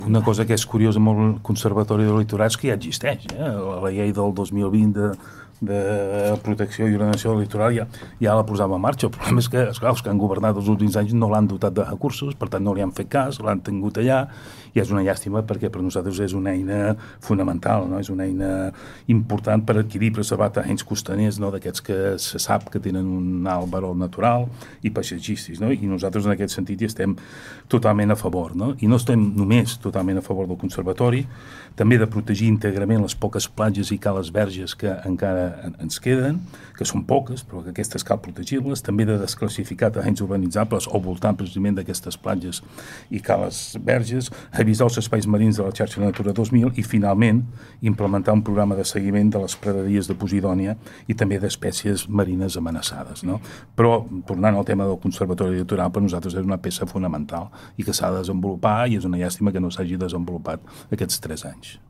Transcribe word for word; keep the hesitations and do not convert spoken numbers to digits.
Una cosa que és curiosa amb el Conservatori del Litoral és que ja existeix. Eh? La llei del dos mil vint de, de protecció i ordenació del litoral ja, ja la posava en marxa. El problema és que esclar, els que han governat els últims anys no l'han dotat de recursos, per tant no li han fet cas, l'han tingut allà, i és una llàstima perquè per nosaltres és una eina fonamental, no? És una eina important per adquirir i preservar terrenys costaners, no? D'aquests que se sap que tenen un alt valor natural i paisatgístics, no? I nosaltres en aquest sentit hi estem totalment a favor, no? I no estem només totalment a favor del conservatori, també de protegir íntegrament les poques platges i cales verges que encara ens queden, que són poques, però que aquestes cal protegir-les, també de desclassificar terrenys urbanitzables o voltant precisament d'aquestes platges i cales verges, revisar els espais marins de la xarxa Natura dos mil i, finalment, implementar un programa de seguiment de les praderies de Posidònia i també d'espècies marines amenaçades, no? Però, tornant al tema del Conservatori Litoral, per nosaltres és una peça fonamental i que s'ha de desenvolupar, i és una llàstima que no s'hagi desenvolupat aquests tres anys.